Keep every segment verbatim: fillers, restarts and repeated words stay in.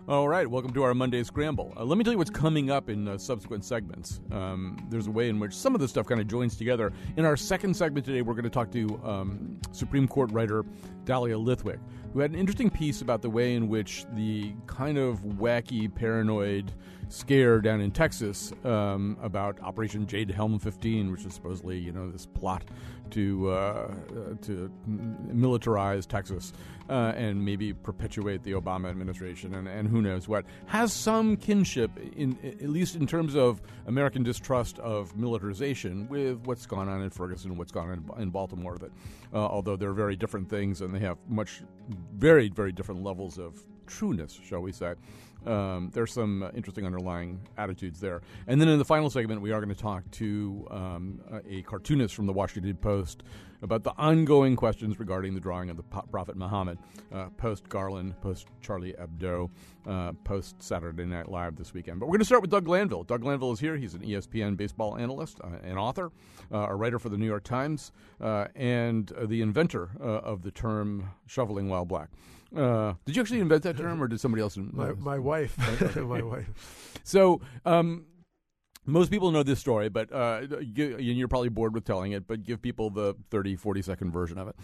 All right, welcome to our Monday Scramble. Uh, let me tell you what's coming up in uh, subsequent segments. Um, there's a way in which some of this stuff kind of joins together. In our second segment today, we're going to talk to um, Supreme Court writer Dahlia Lithwick, who had an interesting piece about the way in which the kind of wacky, paranoid scare down in Texas um, about Operation Jade Helm fifteen, which is supposedly, you know, this plot to uh, uh, to militarize Texas uh, and maybe perpetuate the Obama administration and, and who knows what, has some kinship, in at least in terms of American distrust of militarization, with what's gone on in Ferguson, what's gone on in, in Baltimore. That uh, although they're very different things and they have much, very, very different levels of trueness, shall we say. Um, there's some uh, interesting underlying attitudes there. And then in the final segment, we are going to talk to um, a, a cartoonist from the Washington Post about the ongoing questions regarding the drawing of the Prophet Muhammad, uh, post-Garland, post-Charlie Hebdo, uh, post-Saturday Night Live this weekend. But we're going to start with Doug Glanville. Doug Glanville is here. He's an E S P N baseball analyst, uh, an author, uh, a writer for the New York Times, uh, and uh, the inventor uh, of the term shoveling while black. Uh, did you actually invent that term, or did somebody else? In- my, my wife. my wife. So um, most people know this story, but uh, you, and you're probably bored with telling it, but give people the thirty, forty-second version of it.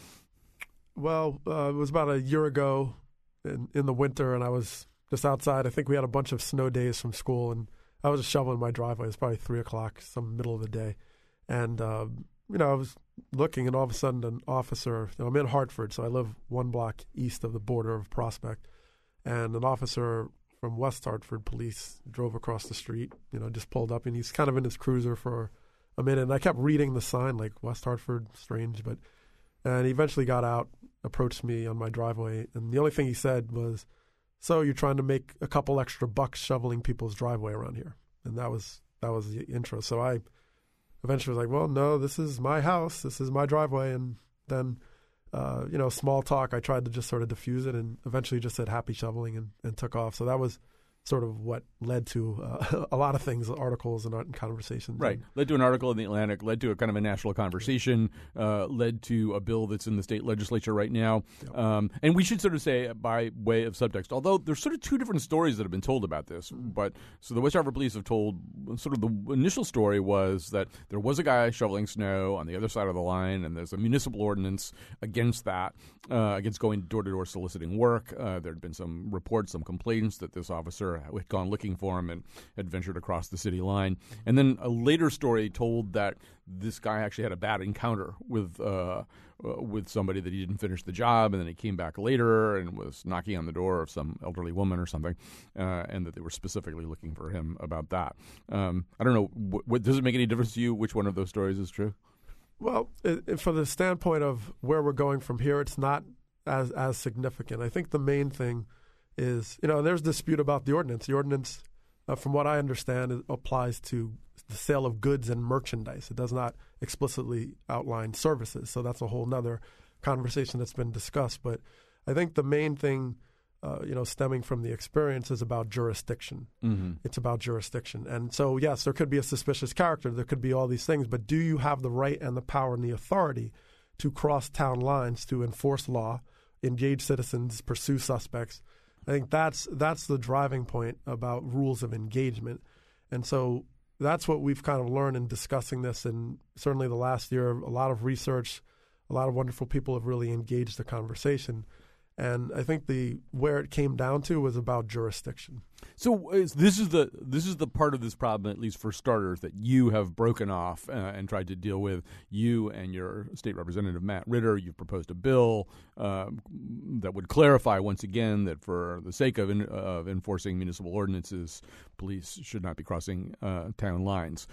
Well, uh, it was about a year ago in, in the winter, and I was just outside. I think we had a bunch of snow days from school, and I was just shoveling my driveway. It was probably three o'clock, some middle of the day. And, uh, you know, I was looking, and all of a sudden an officer, you know, I'm in Hartford, so I live one block east of the border of Prospect, and an officer from West Hartford Police drove across the street, you know, just pulled up, and he's kind of in his cruiser for a minute, and I kept reading the sign, like, West Hartford, strange, but, and he eventually got out, approached me on my driveway, and the only thing he said was, so you're trying to make a couple extra bucks shoveling people's driveway around here, and that was, that was the intro, so I eventually was like, well, no, this is my house. This is my driveway. And then, uh, you know, small talk, I tried to just sort of diffuse it and eventually just said happy shoveling and, and took off. So that was sort of what led to uh, a lot of things, articles and, and conversations. Right. Led to an article in The Atlantic, led to a kind of a national conversation, uh, led to a bill that's in the state legislature right now. Yep. Um, and we should sort of say, by way of subtext, although there's sort of two different stories that have been told about this. But so the West Hartford Police have told, sort of the initial story was that there was a guy shoveling snow on the other side of the line, and there's a municipal ordinance against that, uh, against going door-to-door soliciting work. Uh, there had been some reports, some complaints that this officer had gone looking for him and had ventured across the city line. And then a later story told that this guy actually had a bad encounter with uh, uh, with somebody, that he didn't finish the job, and then he came back later and was knocking on the door of some elderly woman or something, uh, and that they were specifically looking for him about that. Um, I don't know. What, what, does it make any difference to you which one of those stories is true? Well, it, it, from the standpoint of where we're going from here, it's not as as significant. I think the main thing is, you know, there's dispute about the ordinance. The ordinance, uh, from what I understand, it applies to the sale of goods and merchandise. It does not explicitly outline services. So that's a whole nother conversation that's been discussed. But I think the main thing, uh, you know, stemming from the experience is about jurisdiction. Mm-hmm. It's about jurisdiction. And so, yes, there could be a suspicious character. There could be all these things. But do you have the right and the power and the authority to cross town lines, to enforce law, engage citizens, pursue suspects? I think that's that's the driving point about rules of engagement. And so that's what we've kind of learned in discussing this. And certainly the last year, a lot of research, a lot of wonderful people have really engaged the conversation. And I think the where it came down to was about jurisdiction. So uh, this is the this is the part of this problem, at least for starters, that you have broken off uh, and tried to deal with. You and your state representative, Matt Ritter, you've proposed a bill uh, that would clarify once again that for the sake of, in, of enforcing municipal ordinances, police should not be crossing uh, town lines.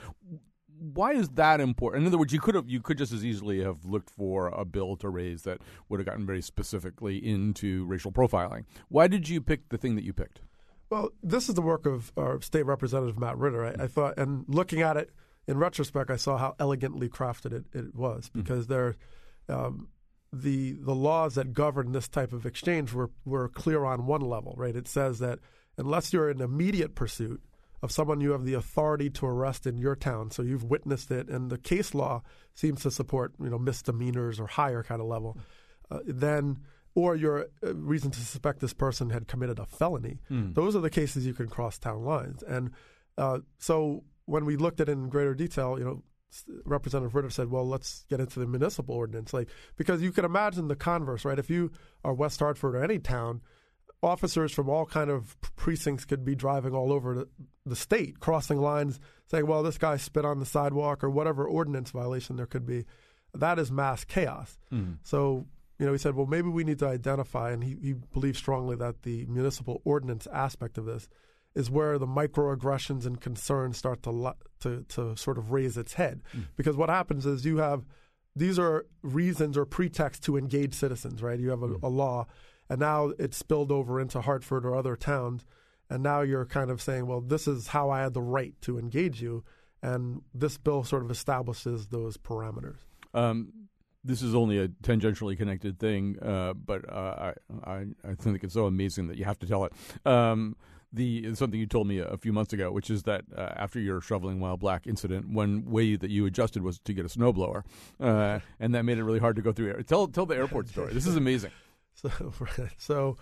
Why is that important? In other words, you could have you could just as easily have looked for a bill to raise that would have gotten very specifically into racial profiling. Why did you pick the thing that you picked? Well, this is the work of our state representative, Matt Ritter. I, I thought, and looking at it in retrospect, I saw how elegantly crafted it, it was, because mm-hmm. there, um, the the laws that govern this type of exchange were were clear on one level, right? It says that unless you're in immediate pursuit of someone you have the authority to arrest in your town, so you've witnessed it, and the case law seems to support, you know, misdemeanors or higher kind of level, uh, then or you're uh, reason to suspect this person had committed a felony. Mm. Those are the cases you can cross town lines. And uh, so when we looked at it in greater detail, you know, Representative Ritter said, well, let's get into the municipal ordinance. Like, because you can imagine the converse, right? If you are West Hartford or any town, officers from all kind of precincts could be driving all over the, the state, crossing lines, saying, well, this guy spit on the sidewalk or whatever ordinance violation there could be. That is mass chaos. Mm. So, you know, he said, well, maybe we need to identify, and he, he believes strongly that the municipal ordinance aspect of this is where the microaggressions and concerns start to to to sort of raise its head. Mm. Because what happens is you have, these are reasons or pretexts to engage citizens, right? You have a, mm. a law, and now it's spilled over into Hartford or other towns, and now you're kind of saying, well, this is how I had the right to engage you, and this bill sort of establishes those parameters. Um, this is only a tangentially connected thing, uh, but uh, I, I I think it's so amazing that you have to tell it. Um, The something you told me a few months ago, which is that uh, after your shoveling while black incident, one way that you adjusted was to get a snowblower, uh, and that made it really hard to go through air. Tell tell the airport story. This is amazing. So, so,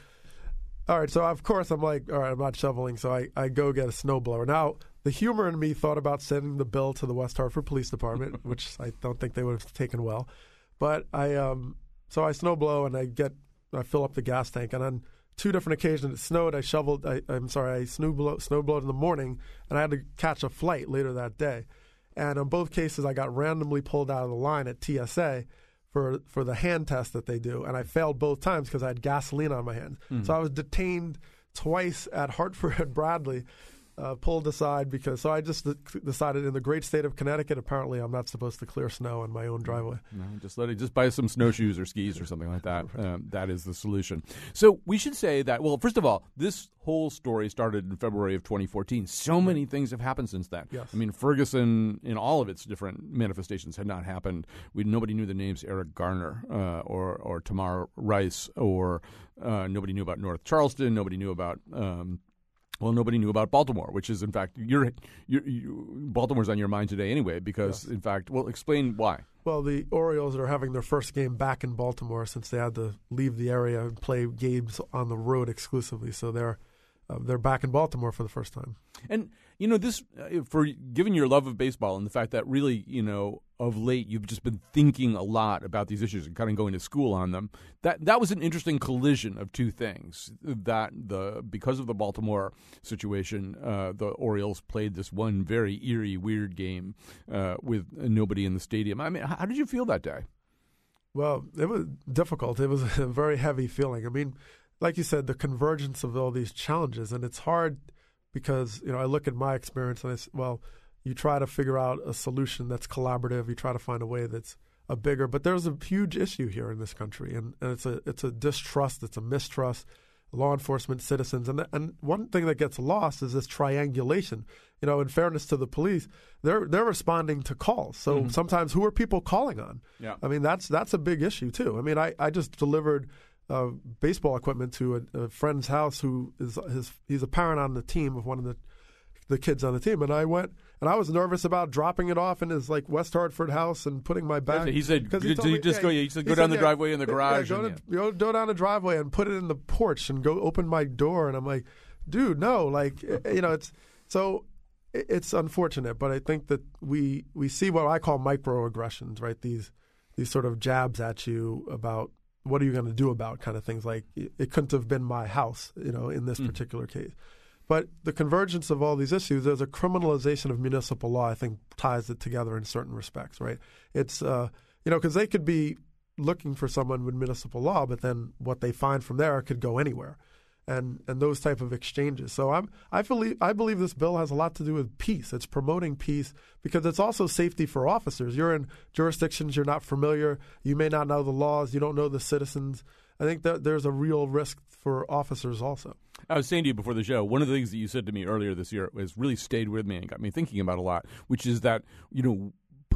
all right. So of course I'm like, all right, I'm not shoveling, so I, I go get a snowblower. Now the humor in me thought about sending the bill to the West Hartford Police Department, which I don't think they would have taken well. But I um so I snowblow and I get I fill up the gas tank, and on two different occasions it snowed. I shoveled. I, I'm sorry. I snowblowed, snowblowed in the morning, and I had to catch a flight later that day. And in both cases, I got randomly pulled out of the line at T S A for for the hand test that they do, and I failed both times because I had gasoline on my hands. Mm-hmm. So I was detained twice at Hartford and Bradley. Uh, pulled aside because so I just th- decided in the great state of Connecticut, apparently I'm not supposed to clear snow in my own driveway. No, just let it just buy some snowshoes or skis or something like that. Um, that is the solution. So we should say that. Well, first of all, this whole story started in February of twenty fourteen. So many things have happened since then. Yes. I mean, Ferguson, in all of its different manifestations, had not happened. We nobody knew the names Eric Garner uh, or or Tamar Rice, or uh, nobody knew about North Charleston. Nobody knew about. Um, Well, nobody knew about Baltimore, which is, in fact, you're, you're, you, Baltimore's on your mind today anyway because, yes. in fact, well, explain why. Well, the Orioles are having their first game back in Baltimore since they had to leave the area and play games on the road exclusively. So they're uh, they're back in Baltimore for the first time. And, you know, this, uh, for given your love of baseball and the fact that really, you know, of late you've just been thinking a lot about these issues and kind of going to school on them, that that was an interesting collision of two things. That the because of the Baltimore situation, uh, the Orioles played this one very eerie, weird game uh, with nobody in the stadium. I mean, how did you feel that day? Well, it was difficult. It was a very heavy feeling. I mean, like you said, the convergence of all these challenges, and it's hard because, you know, I look at my experience and I say, well, you try to figure out a solution that's collaborative. You try to find a way that's a bigger, but there's a huge issue here in this country, and, and it's a it's a distrust, it's a mistrust, law enforcement, citizens, and and one thing that gets lost is this triangulation. You know, in fairness to the police, they're they're responding to calls. So mm-hmm. sometimes, who are people calling on? Yeah. I mean, that's that's a big issue too. I mean, I, I just delivered uh, baseball equipment to a, a friend's house who is his he's a parent on the team of one of the the kids on the team, and I went and I was nervous about dropping it off in his like West Hartford house and putting my bag. He said, he did you just yeah, go? He said, go he down said, the yeah, driveway in the garage. Yeah, go, and, to, yeah. go, go down the driveway and put it in the porch and go open my door. And I'm like, dude, no, like you know, it's so it's unfortunate, but I think that we we see what I call microaggressions, right? These these sort of jabs at you about what are you going to do about kind of things. Like it couldn't have been my house, you know, in this mm. particular case. But the convergence of all these issues, there's a criminalization of municipal law, I think, ties it together in certain respects, right? It's, uh, you know, because they could be looking for someone with municipal law, but then what they find from there could go anywhere, and and those type of exchanges. So I'm, I believe, I believe this bill has a lot to do with peace. It's promoting peace because it's also safety for officers. You're in jurisdictions you're not familiar. You may not know the laws. You don't know the citizens. I think that there's a real risk for officers also. I was saying to you before the show, one of the things that you said to me earlier this year has really stayed with me and got me thinking about a lot, which is that, you know,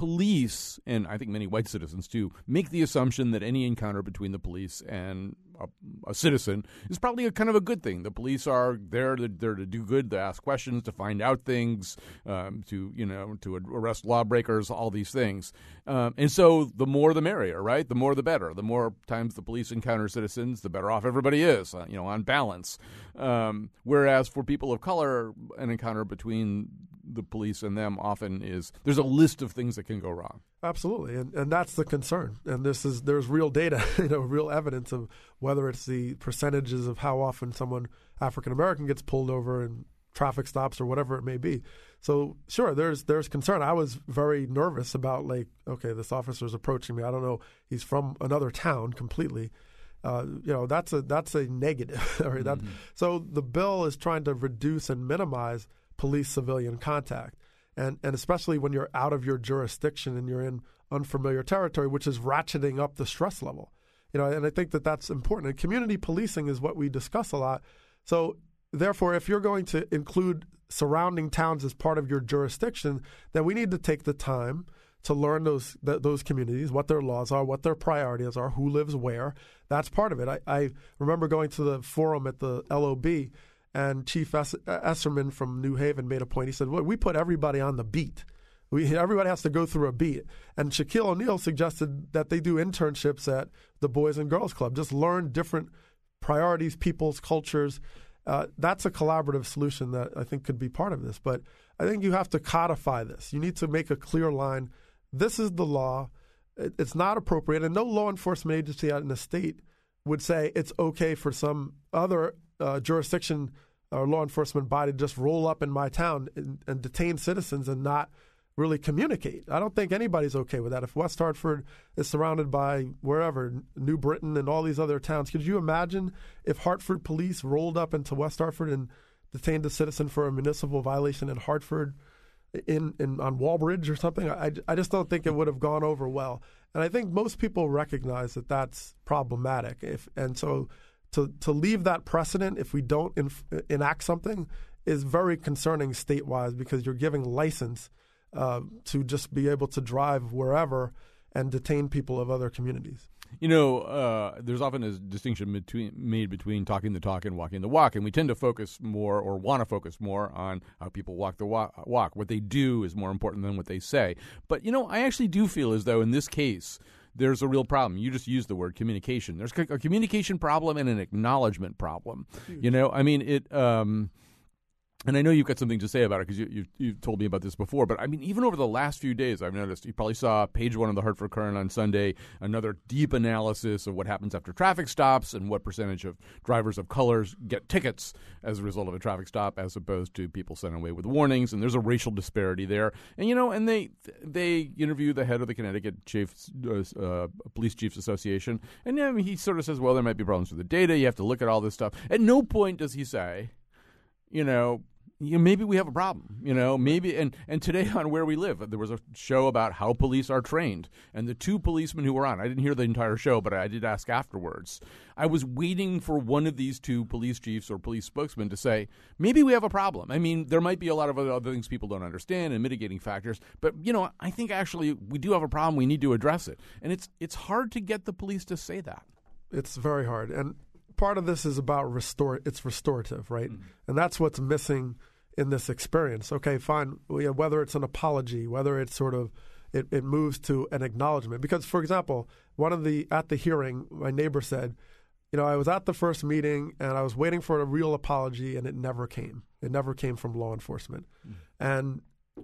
police, and I think many white citizens too, make the assumption that any encounter between the police and a, a citizen is probably a kind of a good thing. The police are there to, there to do good, to ask questions, to find out things, um, to you know, to arrest lawbreakers, all these things. Um, and so the more the merrier, right? The more the better. The more times the police encounter citizens, the better off everybody is, uh, you know, on balance. Um, whereas for people of color, an encounter between the police and them often is there's a list of things that can go wrong. Absolutely, and and that's the concern. And this is there's real data, you know, real evidence of whether it's the percentages of how often someone African American gets pulled over in traffic stops or whatever it may be. So sure, there's there's concern. I was very nervous about like, okay, this officer's approaching me. I don't know, he's from another town completely. Uh, you know, that's a that's a negative. Right? Mm-hmm. That, so the bill is trying to reduce and minimize police-civilian contact. And and especially when you're out of your jurisdiction and you're in unfamiliar territory, which is ratcheting up the stress level. You know, and I think that that's important. And community policing is what we discuss a lot. So therefore, if you're going to include surrounding towns as part of your jurisdiction, then we need to take the time to learn those th- those communities, what their laws are, what their priorities are, who lives where. That's part of it. I, I remember going to the forum at the L O B, and Chief es- Esserman from New Haven made a point. He said, well, we put everybody on the beat. We, everybody has to go through a beat. And Shaquille O'Neal suggested that they do internships at the Boys and Girls Club, just learn different priorities, people's cultures. Uh, that's a collaborative solution that I think could be part of this. But I think you have to codify this. You need to make a clear line. This is the law. It, it's not appropriate. And no law enforcement agency out in the state would say it's okay for some other uh, jurisdiction or law enforcement body to just roll up in my town and, and detain citizens and not really communicate. I don't think anybody's okay with that. If West Hartford is surrounded by wherever, New Britain and all these other towns, could you imagine if Hartford police rolled up into West Hartford and detained a citizen for a municipal violation in Hartford in, in on Walbridge or something? I, I just don't think it would have gone over well. And I think most people recognize that that's problematic. If and so to, to leave that precedent if we don't inf- enact something is very concerning statewide because you're giving license Uh, to just be able to drive wherever and detain people of other communities. You know, uh, there's often a distinction between, made between talking the talk and walking the walk, and we tend to focus more or want to focus more on how people walk the wa- walk. What they do is more important than what they say. But, you know, I actually do feel as though in this case there's a real problem. You just used the word communication. There's a communication problem and an acknowledgement problem. Huge. You know, I mean, it um, – and I know you've got something to say about it because you, you, you've told me about this before. But, I mean, even over the last few days, I've noticed you probably saw page one of the Hartford Courant on Sunday, another deep analysis of what happens after traffic stops and what percentage of drivers of colors get tickets as a result of a traffic stop as opposed to people sent away with warnings. And there's a racial disparity there. And, you know, and they they interview the head of the Connecticut Chiefs, uh, Police Chiefs Association. And yeah, I mean, he sort of says, well, there might be problems with the data. You have to look at all this stuff. At no point does he say, you know, You know, maybe we have a problem, you know, maybe. And, and today on Where We Live, there was a show about how police are trained. And the two policemen who were on, I didn't hear the entire show, but I did ask afterwards. I was waiting for one of these two police chiefs or police spokesmen to say, maybe we have a problem. I mean, there might be a lot of other things people don't understand and mitigating factors. But, you know, I think actually we do have a problem. We need to address it. And it's it's hard to get the police to say that. It's very hard. And part of this is about restore. It's restorative, right? Mm-hmm. And that's what's missing in this experience. Okay, fine. Whether it's an apology, whether it's sort of it, it moves to an acknowledgement. Because, for example, one of the at the hearing, my neighbor said, you know, I was at the first meeting and I was waiting for a real apology, and it never came. It never came from law enforcement. Mm. And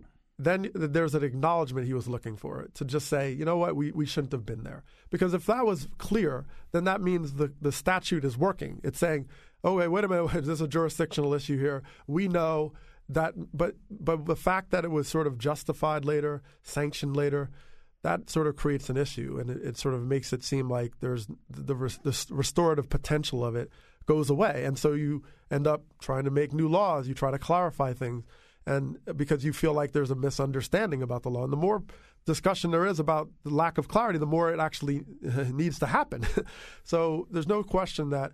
then there's an acknowledgement he was looking for, to just say, you know what, we, we shouldn't have been there. Because if that was clear, then that means the, the statute is working. It's saying, oh, wait, wait a minute, there's a jurisdictional issue here. We know that, but but the fact that it was sort of justified later, sanctioned later, that sort of creates an issue, and it, it sort of makes it seem like there's the, the restorative potential of it goes away. And so you end up trying to make new laws, you try to clarify things, and because you feel like there's a misunderstanding about the law. And the more discussion there is about the lack of clarity, the more it actually needs to happen. So there's no question that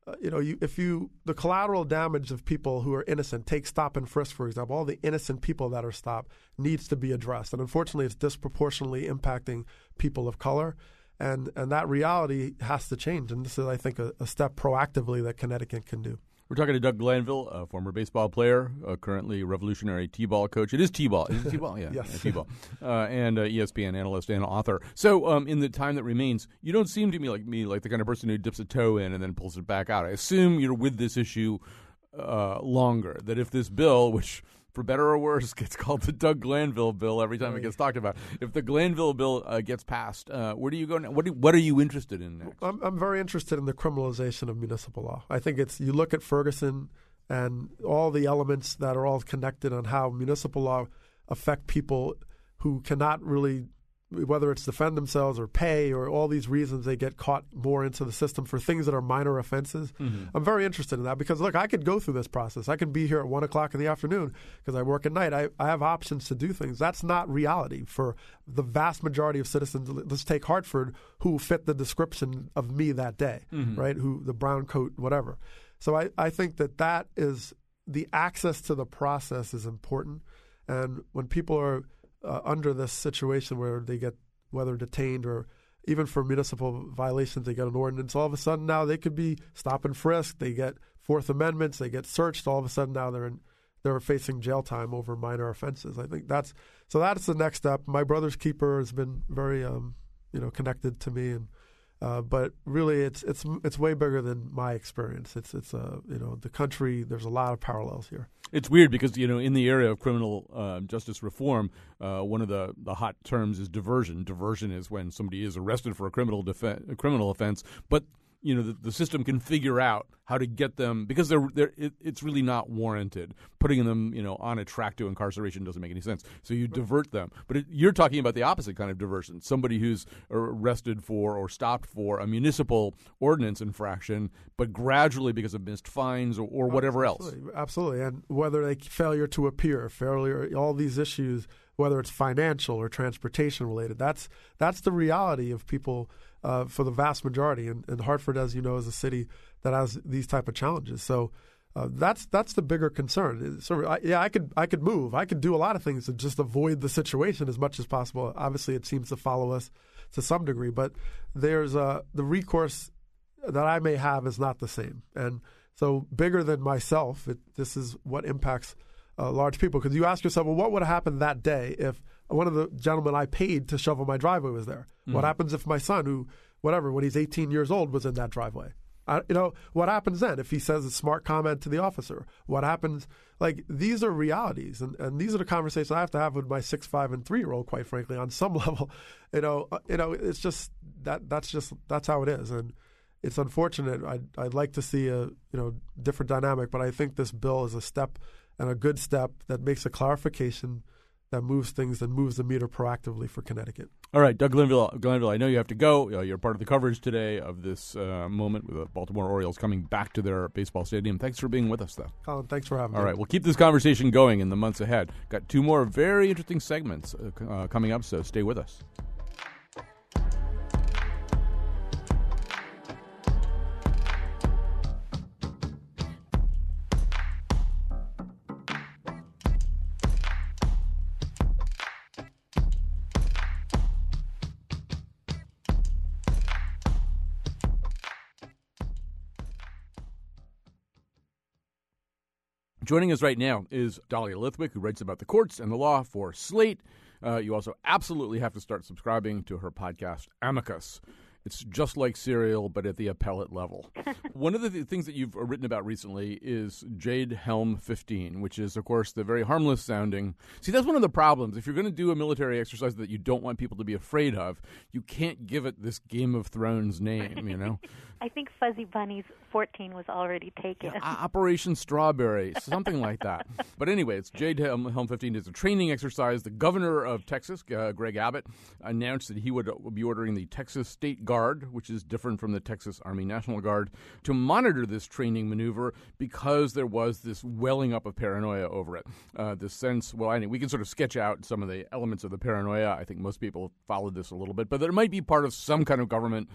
uh, you know, you, if you the collateral damage of people who are innocent, take stop and frisk, for example, all the innocent people that are stopped needs to be addressed. And unfortunately, it's disproportionately impacting people of color. And and that reality has to change. And this is, I think, a, a step proactively that Connecticut can do. We're talking to Doug Glanville, a former baseball player, uh, currently Revolutionary T-ball coach. It is T-ball. Is it T-ball? Yeah, yes. yeah, T-ball. Uh, and uh, E S P N analyst and author. So um, in the time that remains, you don't seem to me like me like the kind of person who dips a toe in and then pulls it back out. I assume you're with this issue uh, longer, that if this bill, which for better or worse, gets called the Doug Glanville bill every time it gets talked about. If the Glanville bill uh, gets passed, uh, where do you go now? What, do, what are you interested in next? I'm, I'm very interested in the criminalization of municipal law. I think it's, you look at Ferguson and all the elements that are all connected on how municipal law affect people who cannot really, whether it's defend themselves or pay or all these reasons, they get caught more into the system for things that are minor offenses. Mm-hmm. I'm very interested in that because, look, I could go through this process. I can be here at one o'clock in the afternoon because I work at night. I, I have options to do things. That's not reality for the vast majority of citizens. Let's take Hartford, who fit the description of me that day, mm-hmm. right, who the brown coat, whatever. So I, I think that that is the access to the process is important. And when people are Uh, under this situation where they get whether detained or even for municipal violations, they get an ordinance. All of a sudden now they could be stop and frisk. They get Fourth Amendments. They get searched. All of a sudden now they're in, they're facing jail time over minor offenses. I think that's so that's the next step. My brother's keeper has been very um, you know connected to me, and uh, but really it's it's it's way bigger than my experience. It's it's uh, you know the country. There's a lot of parallels here. It's weird because, you know, in the area of criminal uh, justice reform, uh, one of the, the hot terms is diversion. Diversion is when somebody is arrested for a criminal defe- a criminal offense, but you know the, the system can figure out how to get them because they're they're it, it's really not warranted. Putting them, you know, on a track to incarceration doesn't make any sense. So you divert them. But it, you're talking about the opposite kind of diversion. Somebody who's arrested for or stopped for a municipal ordinance infraction, but gradually because of missed fines or, or whatever Absolutely. else. Absolutely. And whether they failure to appear, failure, all these issues, whether it's financial or transportation related, that's that's the reality of people uh, for the vast majority. And, and Hartford, as you know, is a city that has these type of challenges. So uh, that's that's the bigger concern. So I, yeah, I could I could move. I could do a lot of things to just avoid the situation as much as possible. Obviously, it seems to follow us to some degree, but there's uh, the recourse that I may have is not the same. And so bigger than myself, it, this is what impacts uh, large people. Because you ask yourself, well, what would have happened that day if one of the gentlemen I paid to shovel my driveway was there? Mm-hmm. What happens if my son, who, whatever, when he's eighteen years old, was in that driveway? I, you know, what happens then if he says a smart comment to the officer? What happens? Like, these are realities, and, and these are the conversations I have to have with my six, five, and three-year-old, quite frankly, on some level. You know, uh, you know, it's just that that's just that's how it is, and it's unfortunate. I'd, I'd like to see a you know different dynamic, but I think this bill is a step and a good step that makes a clarification that moves things and moves the meter proactively for Connecticut. All right, Doug Glanville, Glanville, I know you have to go. Uh, you're part of the coverage today of this uh, moment with the Baltimore Orioles coming back to their baseball stadium. Thanks for being with us, though. Colin, thanks for having All me. All right, we'll keep this conversation going in the months ahead. Got two more very interesting segments uh, uh, coming up, so stay with us. Joining us right now is Dahlia Lithwick, who writes about the courts and the law for Slate. Uh, you also absolutely have to start subscribing to her podcast, Amicus. It's just like Serial, but at the appellate level. One of the th- things that you've written about recently is Jade Helm fifteen, which is, of course, the very harmless sounding. See, that's one of the problems. If you're going to do a military exercise that you don't want people to be afraid of, you can't give it this Game of Thrones name, you know? I think Fuzzy Bunny's fourteen was already taken. Yeah, Operation Strawberry, something like that. But anyway, it's Jade Helm, Helm fifteen. It's a training exercise. The governor of Texas, uh, Greg Abbott, announced that he would uh, be ordering the Texas State Guard, which is different from the Texas Army National Guard, to monitor this training maneuver because there was this welling up of paranoia over it. Uh, this sense, well, I mean, we can sort of sketch out some of the elements of the paranoia. I think most people followed this a little bit, but that it might be part of some kind of government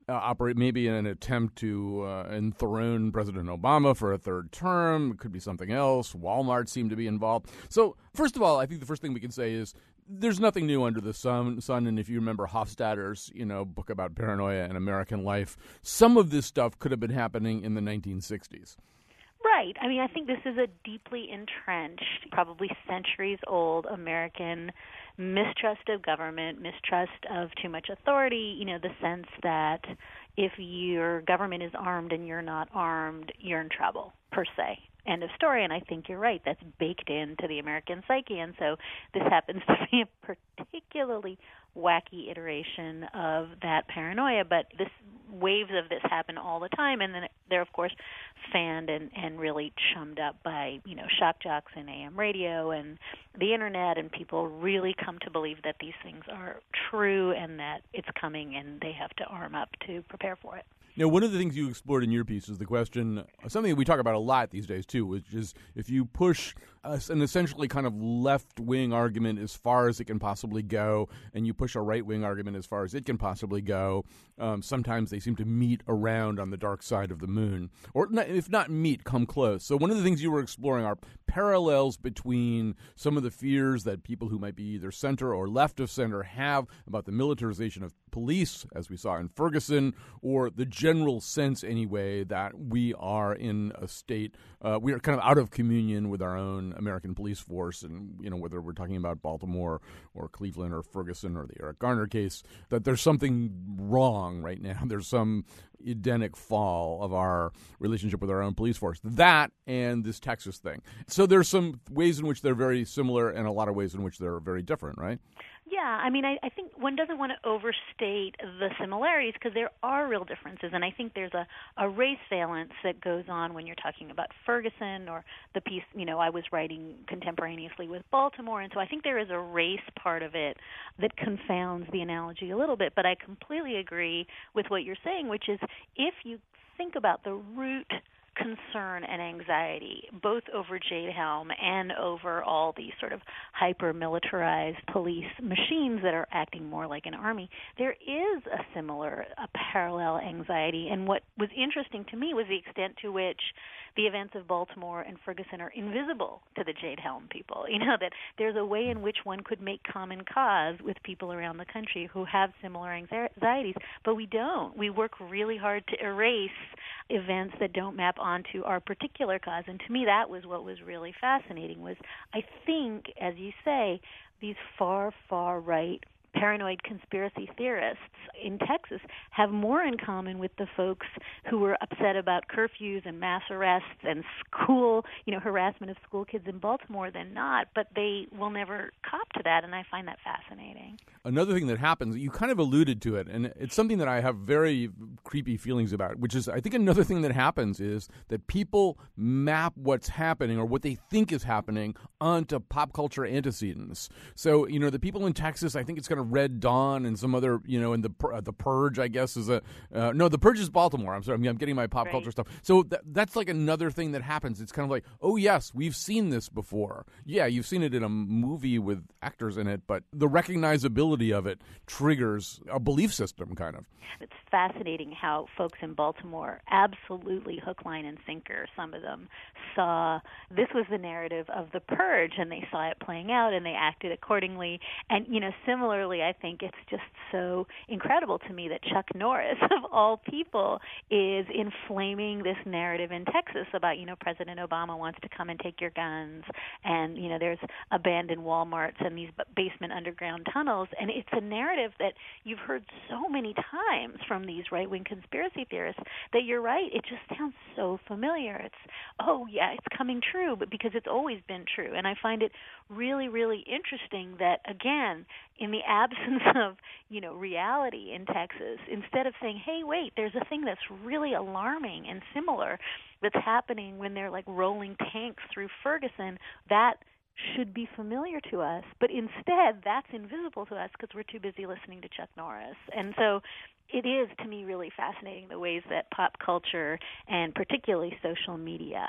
uh, operate maybe in an attempt to uh, enthrone President Obama for a third term. It could be something else. Walmart seemed to be involved. So, first of all, I think the first thing we can say is there's nothing new under the sun, sun. And if you remember Hofstadter's, you know, book about paranoia and American life, some of this stuff could have been happening in the nineteen sixties. Right. I mean, I think this is a deeply entrenched, probably centuries-old American mistrust of government, mistrust of too much authority, you know, the sense that if your government is armed and you're not armed, you're in trouble, per se. End of story. And I think you're right. That's baked into the American psyche. And so this happens to be a particularly wacky iteration of that paranoia. But this waves of this happen all the time. And then they're, of course, fanned and, and really chummed up by, you know, shock jocks and A M radio and the Internet. And people really come to believe that these things are true and that it's coming and they have to arm up to prepare for it. Now, one of the things you explored in your piece is the question, something that we talk about a lot these days, too, which is if you push a, an essentially kind of left-wing argument as far as it can possibly go, and you push a right-wing argument as far as it can possibly go, um, sometimes they seem to meet around on the dark side of the moon. Or not, if not meet, come close. So one of the things you were exploring are parallels between some of the fears that people who might be either center or left of center have about the militarization of police, as we saw in Ferguson, or the general sense, anyway, that we are in a state, uh, we are kind of out of communion with our own American police force, and, you know, whether we're talking about Baltimore or Cleveland or Ferguson or the Eric Garner case, that there's something wrong right now. There's some Edenic fall of our relationship with our own police force. That and this Texas thing. So there's some ways in which they're very similar and a lot of ways in which they're very different, right? Yeah, I mean, I, I think one doesn't want to overstate the similarities because there are real differences, and I think there's a, a race valence that goes on when you're talking about Ferguson or the piece, you know, I was writing contemporaneously with Baltimore, and so I think there is a race part of it that confounds the analogy a little bit, but I completely agree with what you're saying, which is if you think about the root concern and anxiety, both over Jade Helm and over all these sort of hyper-militarized police machines that are acting more like an army, there is a similar, a parallel anxiety. And what was interesting to me was the extent to which the events of Baltimore and Ferguson are invisible to the Jade Helm people. You know, that there's a way in which one could make common cause with people around the country who have similar anxieties, but we don't. We work really hard to erase events that don't map onto our particular cause. And to me, that was what was really fascinating, was I think, as you say, these far, far right paranoid conspiracy theorists in Texas have more in common with the folks who were upset about curfews and mass arrests and school, you know, harassment of school kids in Baltimore than not, but they will never cop to that, and I find that fascinating. Another thing that happens, you kind of alluded to it, and it's something that I have very creepy feelings about, which is I think another thing that happens is that people map what's happening or what they think is happening onto pop culture antecedents. So, you know, the people in Texas, I think it's going to Red Dawn and some other, you know, and the uh, the Purge, I guess, is a uh, no. The Purge is Baltimore. I'm sorry, I'm, I'm getting my pop right. culture stuff. So th- that's like another thing that happens. It's kind of like, oh yes, we've seen this before. Yeah, you've seen it in a movie with actors in it, but the recognizability of it triggers a belief system, kind of. It's fascinating how folks in Baltimore absolutely hook, line, and sinker. Some of them saw this was the narrative of the Purge, and they saw it playing out, and they acted accordingly. And you know, similarly, I think it's just so incredible to me that Chuck Norris, of all people, is inflaming this narrative in Texas about, you know, President Obama wants to come and take your guns, and, you know, there's abandoned Walmarts and these basement underground tunnels, and it's a narrative that you've heard so many times from these right-wing conspiracy theorists that you're right, it just sounds so familiar. It's, oh, yeah, it's coming true, but because it's always been true. And I find it really, really interesting that, again, in the absence of, you know, reality in Texas, instead of saying, hey, wait, there's a thing that's really alarming and similar that's happening when they're like rolling tanks through Ferguson, that should be familiar to us. But instead, that's invisible to us because we're too busy listening to Chuck Norris. And so it is, to me, really fascinating the ways that pop culture and particularly social media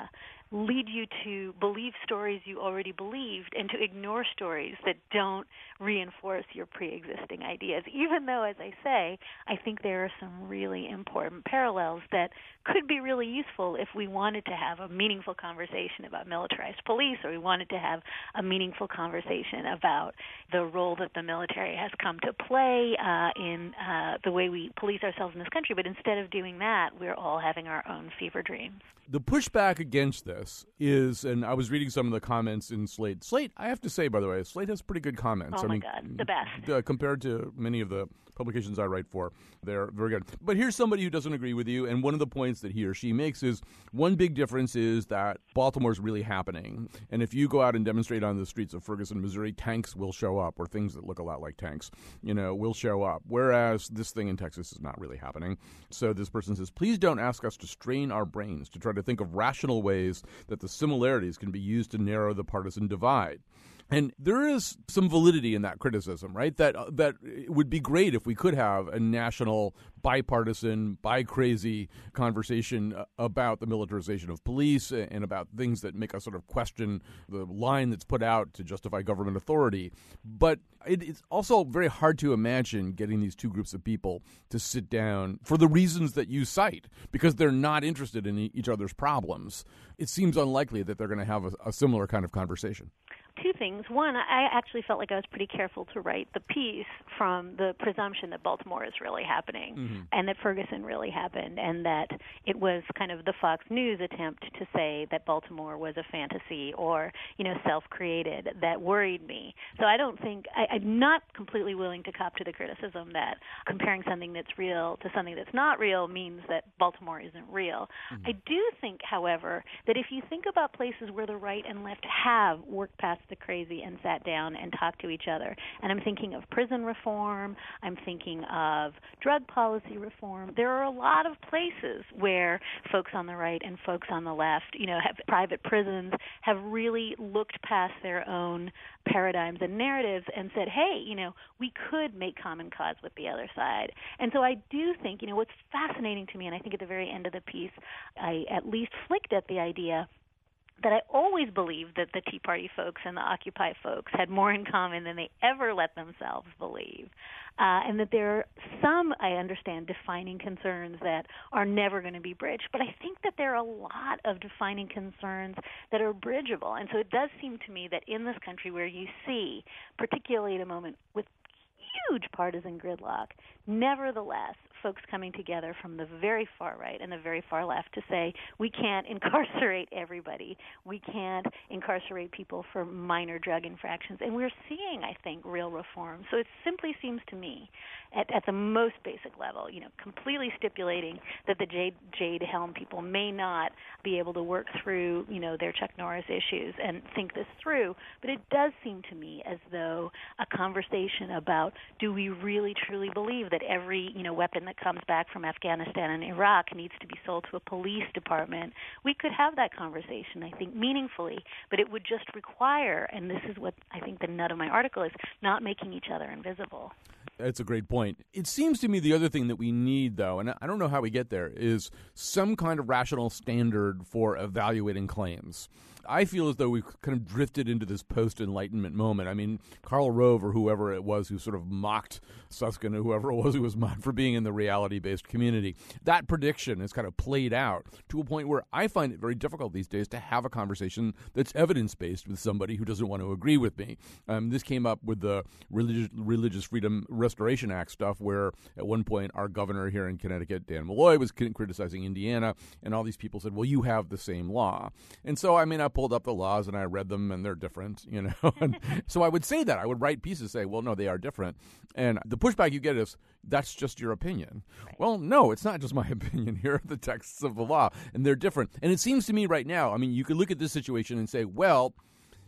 lead you to believe stories you already believed and to ignore stories that don't reinforce your pre-existing ideas, even though, as I say, I think there are some really important parallels that could be really useful if we wanted to have a meaningful conversation about militarized police, or we wanted to have a meaningful conversation about the role that the military has come to play uh, in uh, the way we police ourselves in this country. But instead of doing that, we're all having our own fever dreams. The pushback against this is, and I was reading some of the comments in Slate. Slate, I have to say, by the way, Slate has pretty good comments. Oh, I my mean, God, the best. Uh, compared to many of the publications I write for, they're very good. But here's somebody who doesn't agree with you, and one of the points that he or she makes is one big difference is that Baltimore's really happening. And if you go out and demonstrate on the streets of Ferguson, Missouri, tanks will show up, or things that look a lot like tanks, you know, will show up. Whereas this thing in Texas is not really happening. So this person says, please don't ask us to strain our brains to try to think of rational ways that the similarities can be used to narrow the partisan divide. And there is some validity in that criticism, right? That uh, that it would be great if we could have a national, bipartisan, bi-crazy conversation uh, about the militarization of police and about things that make us sort of question the line that's put out to justify government authority. But it, it's also very hard to imagine getting these two groups of people to sit down for the reasons that you cite, because they're not interested in e- each other's problems. It seems unlikely that they're going to have a, a similar kind of conversation. Two things. One, I actually felt like I was pretty careful to write the piece from the presumption that Baltimore is really happening mm-hmm. and that Ferguson really happened, and that it was kind of the Fox News attempt to say that Baltimore was a fantasy or, you know, self-created that worried me. So I don't think I, I'm not completely willing to cop to the criticism that comparing something that's real to something that's not real means that Baltimore isn't real. Mm-hmm. I do think, however, that if you think about places where the right and left have worked past the crazy and sat down and talked to each other, and I'm thinking of prison reform, I'm thinking of drug policy reform, there are a lot of places where folks on the right and folks on the left, you know, have private prisons, have really looked past their own paradigms and narratives and said, hey, you know, we could make common cause with the other side. And so I do think, you know, what's fascinating to me, and I think at the very end of the piece, I at least flicked at the idea that I always believed that the Tea Party folks and the Occupy folks had more in common than they ever let themselves believe. Uh, and that there are some, I understand, defining concerns that are never going to be bridged. But I think that there are a lot of defining concerns that are bridgeable. And so it does seem to me that in this country where you see, particularly at a moment with huge partisan gridlock, nevertheless, folks coming together from the very far right and the very far left to say we can't incarcerate everybody. We can't incarcerate people for minor drug infractions. And we're seeing, I think, real reform. So it simply seems to me, at, at the most basic level, you know, completely stipulating that the Jade, Jade Helm people may not be able to work through, you know, their Chuck Norris issues and think this through. But it does seem to me as though a conversation about do we really truly believe that every, you know, weapon that comes back from Afghanistan and Iraq needs to be sold to a police department, we could have that conversation, I think, meaningfully, but it would just require, and this is what I think the nut of my article is, not making each other invisible. That's a great point. It seems to me the other thing that we need, though, and I don't know how we get there, is some kind of rational standard for evaluating claims. I feel as though we've kind of drifted into this post-Enlightenment moment. I mean, Karl Rove or whoever it was who sort of mocked Susskind or whoever it was who was mocked for being in the reality-based community, that prediction has kind of played out to a point where I find it very difficult these days to have a conversation that's evidence-based with somebody who doesn't want to agree with me. Um, this came up with the Religious, Religious Freedom Restoration Act stuff, where at one point our governor here in Connecticut, Dan Malloy, was criticizing Indiana, and all these people said, well, you have the same law. And so, I mean, I pulled up the laws and I read them, and they're different, you know. And so I would say that. I would write pieces say, well, no, they are different. And the pushback you get is, that's just your opinion. Right. Well, no, it's not just my opinion. Here are the texts of the law, and they're different. And it seems to me right now, I mean, you could look at this situation and say, well,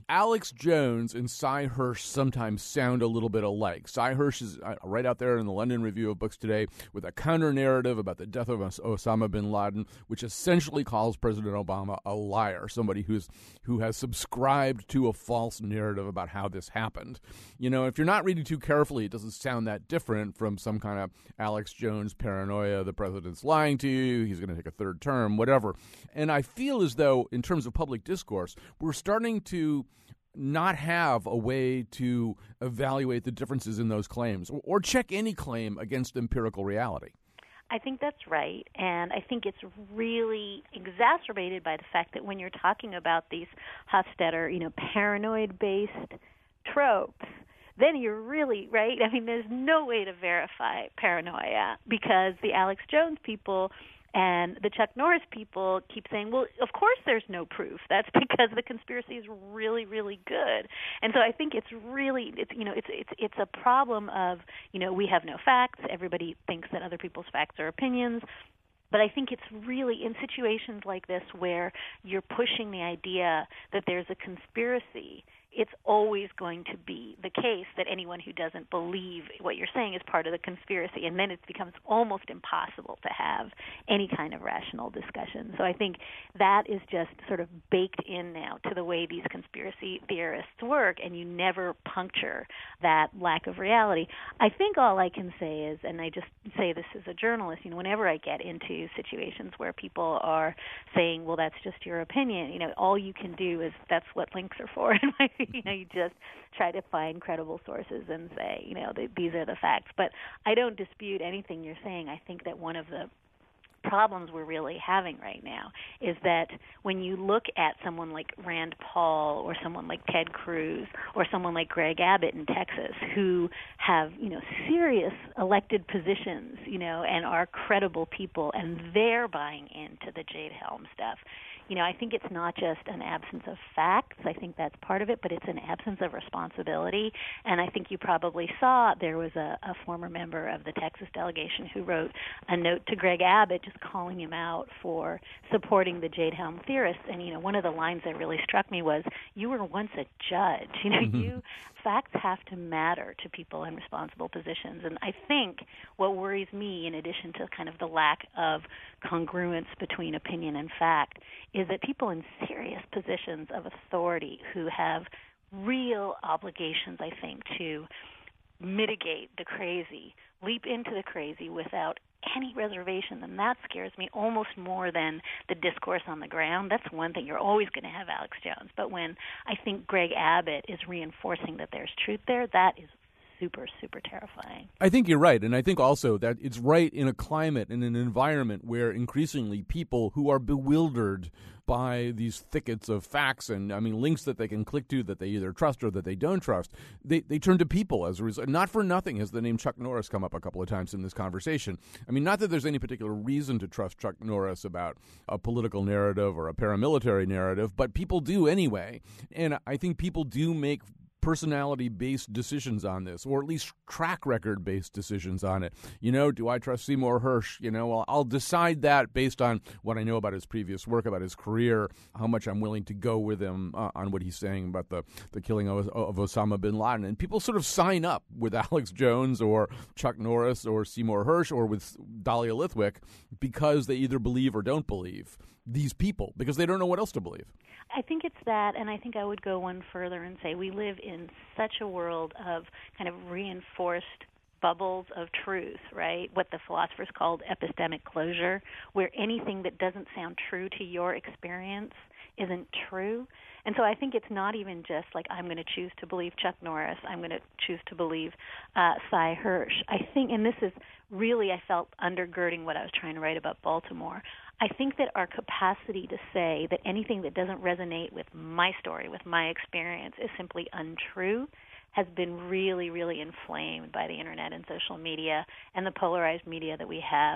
Alex Jones and Sy Hersh sometimes sound a little bit alike. Sy Hersh is uh, right out there in the London Review of Books today with a counter-narrative about the death of Os- Osama bin Laden, which essentially calls President Obama a liar, somebody who's who has subscribed to a false narrative about how this happened. You know, if you're not reading too carefully, it doesn't sound that different from some kind of Alex Jones paranoia, the president's lying to you, he's going to take a third term, whatever. And I feel as though, in terms of public discourse, we're starting to not have a way to evaluate the differences in those claims or, or check any claim against empirical reality. I think that's right, and I think it's really exacerbated by the fact that when you're talking about these Hofstadter, you know, paranoid-based tropes, then you're really, right? I mean, there's no way to verify paranoia because the Alex Jones people and the Chuck Norris people keep saying, well, of course there's no proof. That's because the conspiracy is really, really good. And so I think it's really, it's you know, it's it's it's a problem of, you know, we have no facts. Everybody thinks that other people's facts are opinions. But I think it's really in situations like this where you're pushing the idea that there's a conspiracy, it's always going to be the case that anyone who doesn't believe what you're saying is part of the conspiracy, and then it becomes almost impossible to have any kind of rational discussion. So I think that is just sort of baked in now to the way these conspiracy theorists work, and you never puncture that lack of reality. I think all I can say is, and I just say this as a journalist, you know, whenever I get into situations where people are saying, well, that's just your opinion, you know, all you can do is, that's what links are for in my you know, you just try to find credible sources and say, you know, th- these are the facts. But I don't dispute anything you're saying. I think that one of the problems we're really having right now is that when you look at someone like Rand Paul or someone like Ted Cruz or someone like Greg Abbott in Texas who have, you know, serious elected positions, you know, and are credible people, and they're buying into the Jade Helm stuff, you know, I think it's not just an absence of facts. I think that's part of it, but it's an absence of responsibility. And I think you probably saw there was a, a former member of the Texas delegation who wrote a note to Greg Abbott just calling him out for supporting the Jade Helm theorists. And, you know, one of the lines that really struck me was, you were once a judge. You know, mm-hmm. you facts have to matter to people in responsible positions. And I think what worries me, in addition to kind of the lack of congruence between opinion and fact, is that people in serious positions of authority who have real obligations, I think, to mitigate the crazy, leap into the crazy without any reservation, and that scares me almost more than the discourse on the ground. That's one thing. You're always going to have Alex Jones. But when I think Greg Abbott is reinforcing that there's truth there, that is super, super terrifying. I think you're right, and I think also that it's right in a climate, in an environment where increasingly people who are bewildered by these thickets of facts and, I mean, links that they can click to that they either trust or that they don't trust, they, they turn to people as a result. Not for nothing has the name Chuck Norris come up a couple of times in this conversation. I mean, not that there's any particular reason to trust Chuck Norris about a political narrative or a paramilitary narrative, but people do anyway. And I think people do make personality-based decisions on this, or at least track record-based decisions on it. You know, do I trust Seymour Hersh? You know, well, I'll decide that based on what I know about his previous work, about his career, how much I'm willing to go with him uh, on what he's saying about the, the killing of, of Osama bin Laden. And people sort of sign up with Alex Jones or Chuck Norris or Seymour Hersh or with Dahlia Lithwick because they either believe or don't believe these people, because they don't know what else to believe. I think it's that, and I think I would go one further and say we live in such a world of kind of reinforced bubbles of truth, right? What the philosophers called epistemic closure, where anything that doesn't sound true to your experience isn't true. And so I think it's not even just like I'm going to choose to believe Chuck Norris, I'm going to choose to believe uh, Sy Hersh. I think, and this is really, I felt, undergirding what I was trying to write about Baltimore, I think that our capacity to say that anything that doesn't resonate with my story, with my experience, is simply untrue has been really, really inflamed by the internet and social media and the polarized media that we have.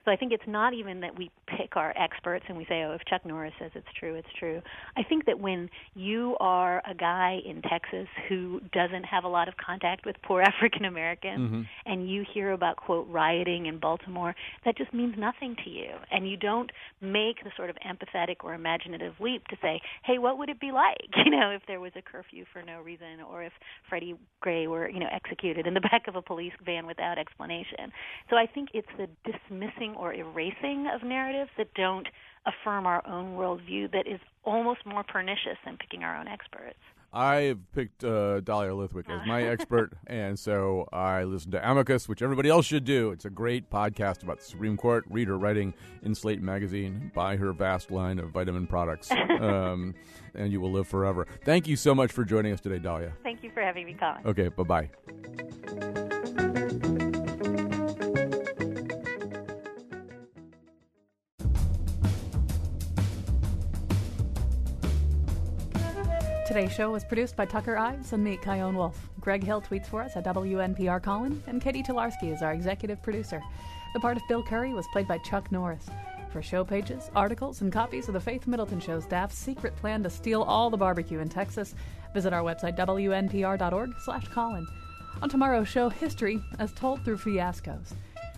So I think it's not even that we pick our experts and we say, oh, if Chuck Norris says it's true, it's true. I think that when you are a guy in Texas who doesn't have a lot of contact with poor African Americans, mm-hmm. and you hear about, quote, rioting in Baltimore, that just means nothing to you. And you don't make the sort of empathetic or imaginative leap to say, hey, what would it be like, you know, if there was a curfew for no reason, or if Freddie Gray were, you know, executed in the back of a police van without explanation. So I think it's the dismissing or erasing of narratives that don't affirm our own worldview that is almost more pernicious than picking our own experts. I've picked uh, Dahlia Lithwick as my expert, and so I listen to Amicus, which everybody else should do. It's a great podcast about the Supreme Court. Read her writing in Slate Magazine. Buy her vast line of vitamin products, um, and you will live forever. Thank you so much for joining us today, Dahlia. Thank you for having me, Colin. Okay, bye-bye. Today's show was produced by Tucker Ives and me, Kyone Wolf. Greg Hill tweets for us at W N P R Colin, and Katie Tolarski is our executive producer. The part of Bill Curry was played by Chuck Norris. For show pages, articles, and copies of the Faith Middleton Show staff's secret plan to steal all the barbecue in Texas, visit our website, W N P R dot org slash Colin. On tomorrow's show, history as told through fiascos.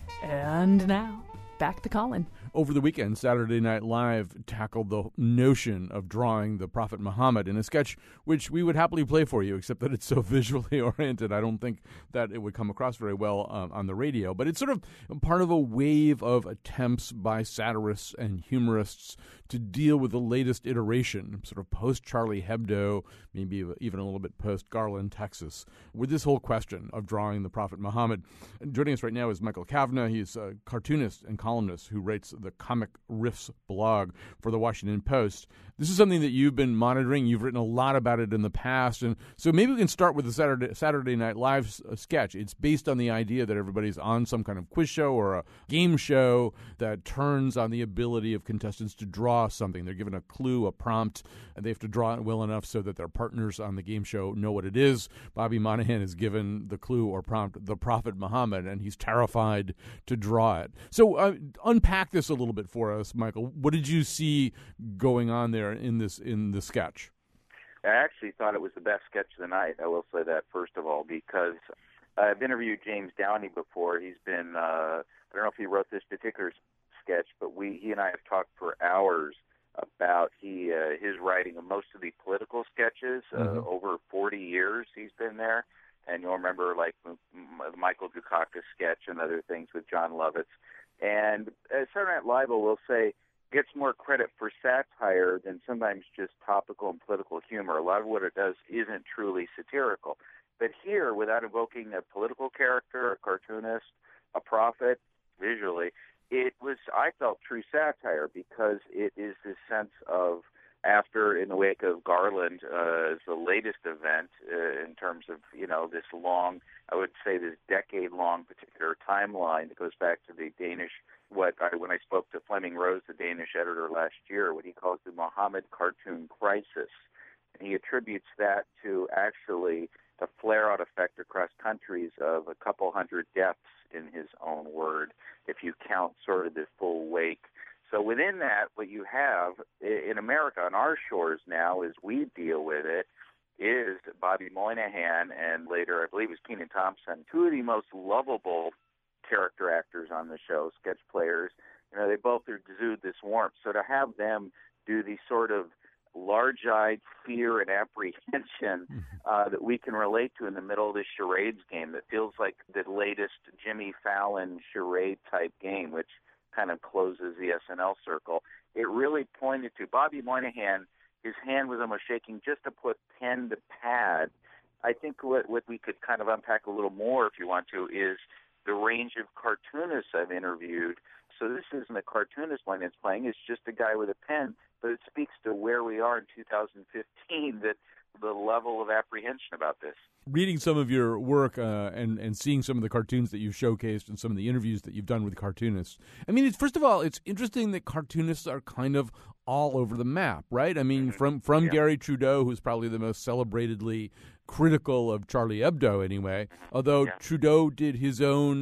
And now, back to Colin. Over the weekend, Saturday Night Live tackled the notion of drawing the Prophet Muhammad in a sketch which we would happily play for you, except that it's so visually oriented. I don't think that it would come across very well um, on the radio. But it's sort of part of a wave of attempts by satirists and humorists to deal with the latest iteration, sort of post-Charlie Hebdo, maybe even a little bit post-Garland, Texas, with this whole question of drawing the Prophet Muhammad. And joining us right now is Michael Kavna. He's a cartoonist and columnist who writes the Comic Riffs blog for the Washington Post. This is something that you've been monitoring. You've written a lot about it in the past. And so maybe we can start with the Saturday, Saturday Night Live uh, sketch. It's based on the idea that everybody's on some kind of quiz show or a game show that turns on the ability of contestants to draw something. They're given a clue, a prompt, and they have to draw it well enough so that their partners on the game show know what it is. Bobby Monahan is given the clue or prompt, the Prophet Muhammad, and he's terrified to draw it. So uh, unpack this a little bit for us, Michael. What did you see going on there in this in the sketch? I actually thought it was the best sketch of the night. I will say that, first of all, because I've interviewed James Downey before. He's been, uh, I don't know if he wrote this particular sketch, but we he and I have talked for hours about he uh, his writing of most of the political sketches. Uh, mm-hmm. Over forty years he's been there. And you'll remember, like, the Michael Dukakis sketch and other things with John Lovitz. And uh, Saturday Night Live, I will say, gets more credit for satire than sometimes just topical and political humor. A lot of what it does isn't truly satirical. But here, without invoking a political character, a cartoonist, a prophet, visually, it was, I felt, true satire because it is this sense of, after, in the wake of Garland, uh, as the latest event uh, in terms of, you know, this long, I would say this decade-long particular timeline that goes back to the Danish, what I, when I spoke to Fleming Rose, the Danish editor last year, what he calls the Muhammad cartoon crisis. And he attributes that to actually a flare-out effect across countries of a couple hundred deaths, in his own word, if you count sort of the full wake. So within that, what you have in America on our shores now, as we deal with it, is Bobby Moynihan and later, I believe it was Kenan Thompson, two of the most lovable character actors on the show, sketch players. You know, they both exude this warmth. So to have them do the sort of large-eyed fear and apprehension uh, that we can relate to in the middle of this charades game that feels like the latest Jimmy Fallon charade-type game, which kind of closes the S N L circle. It really pointed to Bobby Moynihan. His hand was almost shaking just to put pen to pad. I think what, what we could kind of unpack a little more, if you want to, is the range of cartoonists I've interviewed. So this isn't a cartoonist Moynihan's playing. It's just a guy with a pen, but it speaks to where we are in two thousand fifteen, that the level of apprehension about this. Reading some of your work uh, and, and seeing some of the cartoons that you've showcased and some of the interviews that you've done with cartoonists, I mean, it's, first of all, it's interesting that cartoonists are kind of all over the map, right? I mean, mm-hmm. from, from yeah. Gary Trudeau, who's probably the most celebratedly critical of Charlie Hebdo anyway, although yeah. Trudeau did his own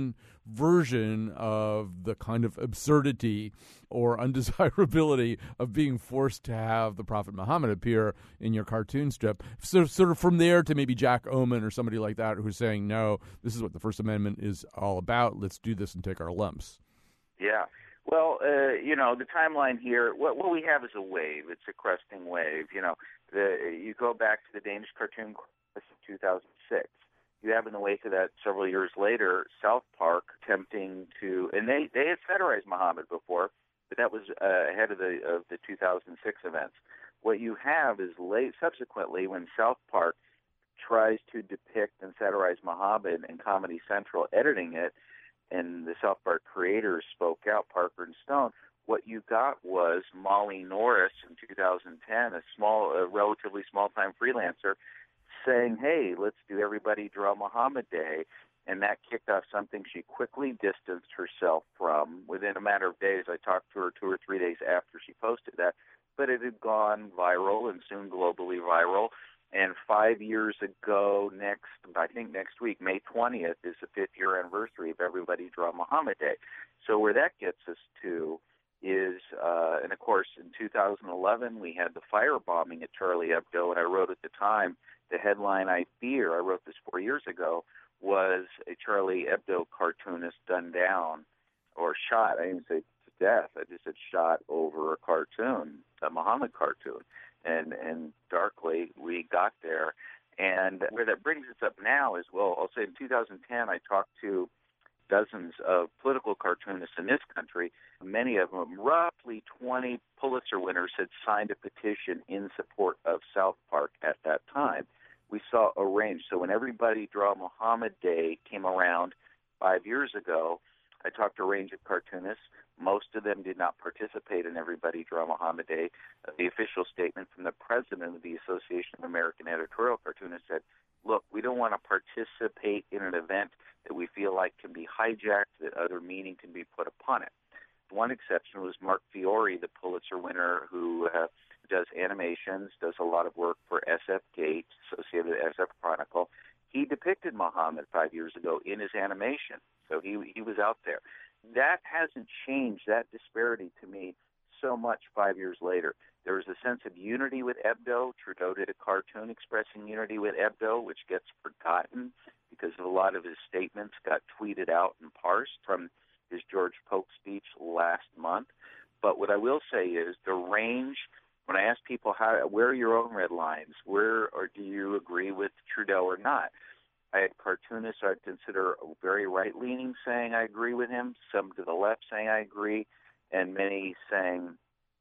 version of the kind of absurdity or undesirability of being forced to have the Prophet Muhammad appear in your cartoon strip. So sort of from there to maybe Jack Oman or somebody like that who's saying, no, this is what the First Amendment is all about. Let's do this and take our lumps. Yeah. Well, uh, you know, the timeline here, what, what we have is a wave. It's a cresting wave. You know, the, you go back to the Danish cartoon class of two thousand six. You have in the wake of that several years later, South Park attempting to, and they, they had satirized Muhammad before, but that was uh, ahead of the of the two thousand six events. What you have is late, subsequently, when South Park tries to depict and satirize Muhammad and Comedy Central editing it, and the South Park creators spoke out, Parker and Stone, what you got was Molly Norris in two thousand ten, a small, a relatively small-time freelancer, saying, hey, let's do Everybody Draw Muhammad Day. And that kicked off something she quickly distanced herself from. Within a matter of days, I talked to her two or three days after she posted that, but it had gone viral and soon globally viral. And five years ago, next, I think next week, May twentieth, is the fifth year anniversary of Everybody Draw Muhammad Day. So where that gets us to is, uh, and of course, in two thousand eleven, we had the firebombing at Charlie Hebdo, and I wrote at the time, the headline I fear, I wrote this four years ago, was a Charlie Hebdo cartoonist done down or shot. I didn't say to death. I just said shot over a cartoon, a Muhammad cartoon. And and darkly, we got there. And where that brings us up now is, well, I'll say in two thousand ten, I talked to dozens of political cartoonists in this country. Many of them, roughly twenty Pulitzer winners, had signed a petition in support of South Park at that time. We saw a range. So when Everybody Draw Muhammad Day came around five years ago, I talked to a range of cartoonists. Most of them did not participate in Everybody Draw Muhammad Day. Uh, the official statement from the president of the Association of American Editorial Cartoonists said, look, we don't want to participate in an event that we feel like can be hijacked, that other meaning can be put upon it. One exception was Mark Fiore, the Pulitzer winner, who uh, does animations, does a lot of work for S F Gate, associated with S F Chronicle. He depicted Muhammad five years ago in his animation, so he he was out there. That hasn't changed, that disparity to me, so much five years later. There was a sense of unity with Hebdo. Trudeau did a cartoon expressing unity with Hebdo, which gets forgotten because a lot of his statements got tweeted out and parsed from his George Polk speech last month. But what I will say is the range, when I ask people, how, where are your own red lines? Where or do you agree with Trudeau or not? I had cartoonists I'd consider very right-leaning saying I agree with him, some to the left saying I agree, and many saying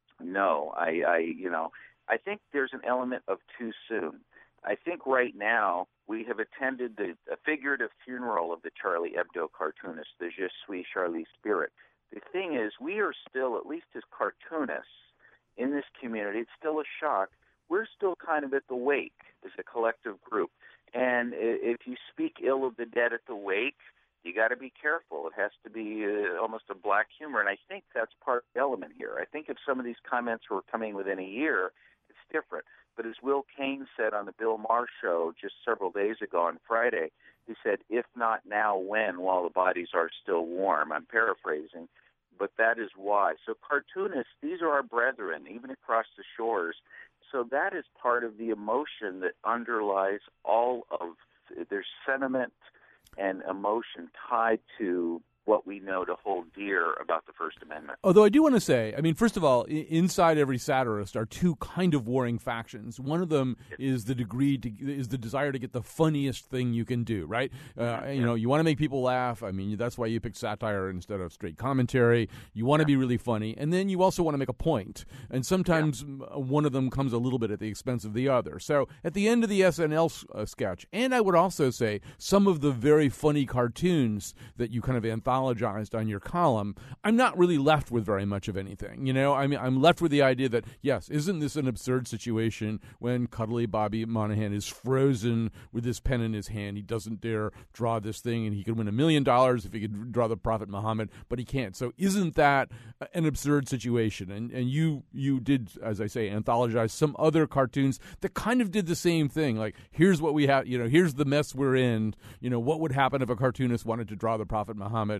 no. I, I you know, I think there's an element of too soon. I think right now we have attended the a figurative funeral of the Charlie Hebdo cartoonist, the Je suis Charlie spirit. The thing is, we are still, at least as cartoonists in this community, it's still a shock. We're still kind of at the wake as a collective group. And if you speak ill of the dead at the wake, you got to be careful. It has to be uh, almost a black humor, and I think that's part of the element here. I think if some of these comments were coming within a year, it's different. But as Will Kane said on the Bill Maher show just several days ago on Friday, he said, if not now, when, while the bodies are still warm. I'm paraphrasing, but that is why. So cartoonists, these are our brethren, even across the shores. So that is part of the emotion that underlies all of, there's sentiment and emotion tied to what we know to hold dear about the First Amendment. Although I do want to say, I mean, first of all, inside every satirist are two kind of warring factions. One of them is the degree to, is the desire to get the funniest thing you can do, right? Uh, you know, you want to make people laugh. I mean, that's why you pick satire instead of straight commentary. You want to be really funny, and then you also want to make a point. And sometimes yeah. one of them comes a little bit at the expense of the other. So at the end of the S N L uh, sketch, and I would also say some of the very funny cartoons that you kind of anthologized on your column, I'm not really left with very much of anything. You know, I mean, I'm left with the idea that, yes, isn't this an absurd situation when cuddly Bobby Monahan is frozen with this pen in his hand? He doesn't dare draw this thing, and he could win a million dollars if he could draw the Prophet Muhammad, but he can't. So isn't that an absurd situation? And and you you did, as I say, anthologize some other cartoons that kind of did the same thing. Like, here's what we have, you know, here's the mess we're in. You know, what would happen if a cartoonist wanted to draw the Prophet Muhammad?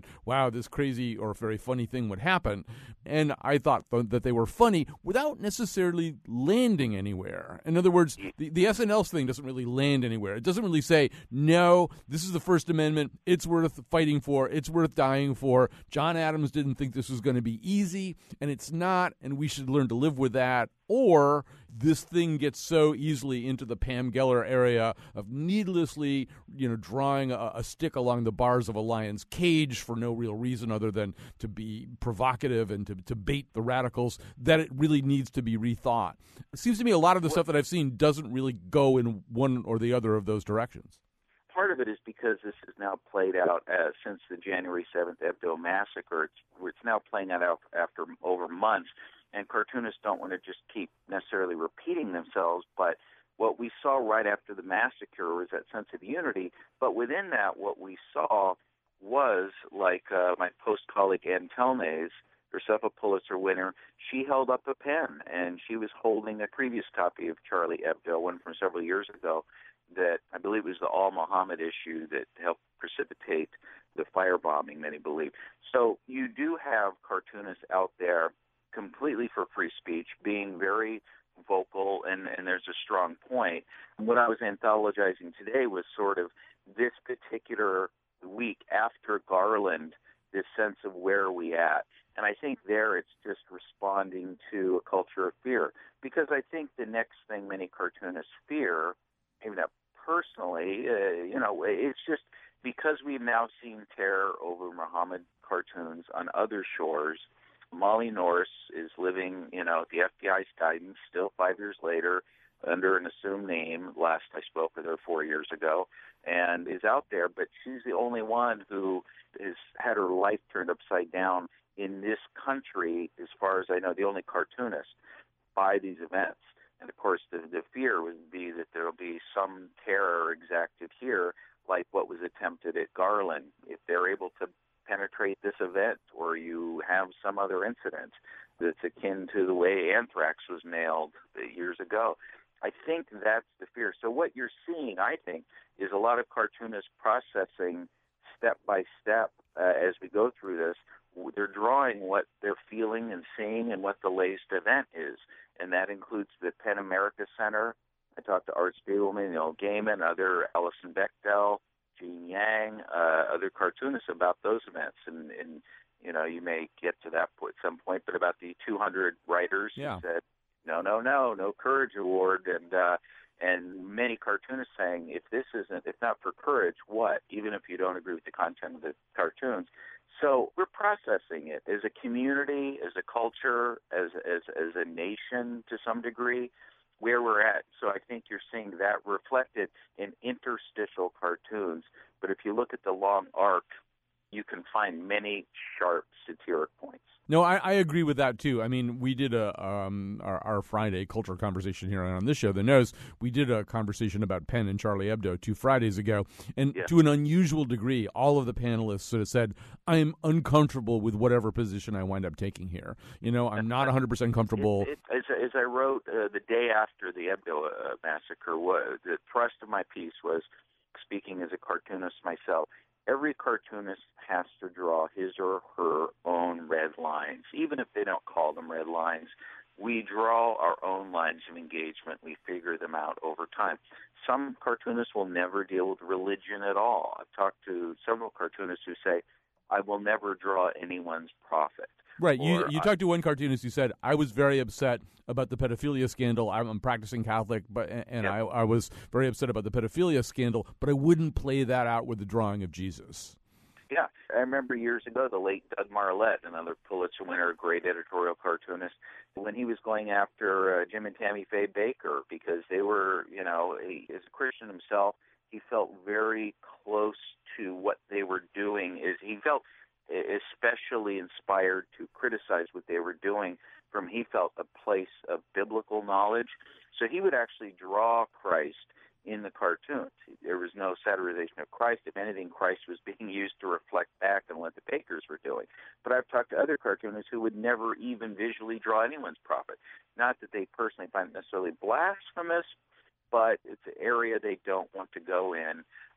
that, wow, this crazy or very funny thing would happen. And I thought th- that they were funny without necessarily landing anywhere. In other words, the, the S N L thing doesn't really land anywhere. It doesn't really say, no, this is the First Amendment. It's worth fighting for. It's worth dying for. John Adams didn't think this was going to be easy, and it's not, and we should learn to live with that. Or this thing gets so easily into the Pam Geller area of needlessly, you know, drawing a, a stick along the bars of a lion's cage for no real reason other than to be provocative and to, to bait the radicals, that it really needs to be rethought. It seems to me a lot of the stuff that I've seen doesn't really go in one or the other of those directions. Part of it is because this is now played out as, since the January seventh Hebdo massacre. It's, it's now playing out after over months. And cartoonists don't want to just keep necessarily repeating themselves, but what we saw right after the massacre was that sense of unity. But within that, what we saw was, like uh, my Post colleague Ann Telmes, herself a Pulitzer winner, she held up a pen, and she was holding a previous copy of Charlie Hebdo, one from several years ago, that I believe was the Al-Muhammad issue that helped precipitate the firebombing, many believe. So you do have cartoonists out there completely for free speech, being very vocal, and, and there's a strong point. What I was anthologizing today was sort of this particular week after Garland, this sense of where are we at. And I think there it's just responding to a culture of fear. Because I think the next thing many cartoonists fear, maybe not personally, uh, you know, it's just because we've now seen terror over Muhammad cartoons on other shores. Molly Norse is living, you know, at the F B I's guidance, still five years later, under an assumed name. Last I spoke with her four years ago, and is out there, but she's the only one who has had her life turned upside down in this country, as far as I know, the only cartoonist by these events. And of course, the, the fear would be that there will be some terror exacted here, like what was attempted at Garland. If they're able to penetrate this event, or you have some other incident that's akin to the way anthrax was nailed years ago. I think that's the fear. So what you're seeing, I think, is a lot of cartoonists processing step by step uh, as we go through this. They're drawing what they're feeling and seeing and what the latest event is, and that includes the PEN America Center. I talked to Art Spiegelman, Neil Gaiman, other Alison Bechdel, Gene Yang, uh, other cartoonists about those events, and, and you know, you may get to that point at some point, but about the two hundred writers yeah. who said, no, no, no, no Courage Award, and uh, and many cartoonists saying, if this isn't, if not for courage, what? Even if you don't agree with the content of the cartoons. So we're processing it as a community, as a culture, as as as a nation to some degree, where we're at. So I think you're seeing that reflected in interstitial cartoons. But if you look at the long arc, you can find many sharp satiric points. No, I, I agree with that, too. I mean, we did a um, our, our Friday culture conversation here on this show, The Nose. We did a conversation about PEN and Charlie Hebdo two Fridays ago. And yeah. to an unusual degree, all of the panelists sort of said, I'm uncomfortable with whatever position I wind up taking here. You know, I'm not one hundred percent comfortable. It, it, as, as I wrote uh, the day after the Hebdo uh, massacre, what, the thrust of my piece was, speaking as a cartoonist myself, every cartoonist has to draw his or her own red lines, even if they don't call them red lines. We draw our own lines of engagement. We figure them out over time. Some cartoonists will never deal with religion at all. I've talked to several cartoonists who say, I will never draw anyone's prophet. Right. You Or, you talked to one cartoonist who said, I was very upset about the pedophilia scandal. I'm a practicing Catholic, but and yeah. I, I was very upset about the pedophilia scandal, but I wouldn't play that out with the drawing of Jesus. Yeah. I remember years ago, the late Doug Marlette, another Pulitzer winner, a great editorial cartoonist, when he was going after uh, Jim and Tammy Faye Baker because they were, you know, he, as a Christian himself, he felt very close to what they were doing. Is He felt especially inspired to criticize what they were doing from, he felt, a place of biblical knowledge. So he would actually draw Christ in the cartoons. There was no satirization of Christ. If anything, Christ was being used to reflect back on what the Bakers were doing. But I've talked to other cartoonists who would never even visually draw anyone's prophet. Not that they personally find it necessarily blasphemous, but it's an area they don't want to go in.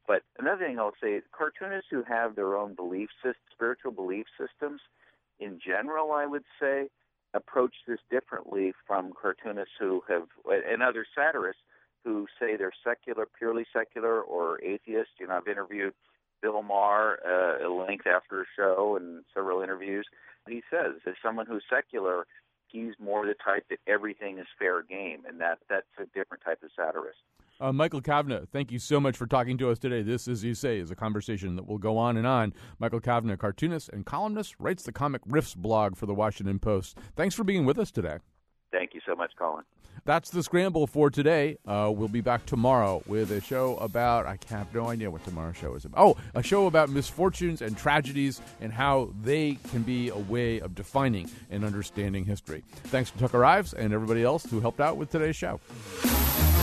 But another thing I'll say, cartoonists who have their own belief systems, spiritual belief systems, in general, I would say, approach this differently from cartoonists who have, and other satirists who say they're secular, purely secular, or atheist. You know, I've interviewed Bill Maher uh, at length after a show and several interviews. He says, as someone who's secular, he's more the type that everything is fair game, and that that's a different type of satirist. Uh, Michael Kavna, thank you so much for talking to us today. This, as you say, is a conversation that will go on and on. Michael Kavna, cartoonist and columnist, writes the Comic Riffs blog for the Washington Post. Thanks for being with us today. Thank you so much, Colin. That's the Scramble for today. Uh, we'll be back tomorrow with a show about, I have no idea what tomorrow's show is about. Oh, a show about misfortunes and tragedies and how they can be a way of defining and understanding history. Thanks to Tucker Ives and everybody else who helped out with today's show.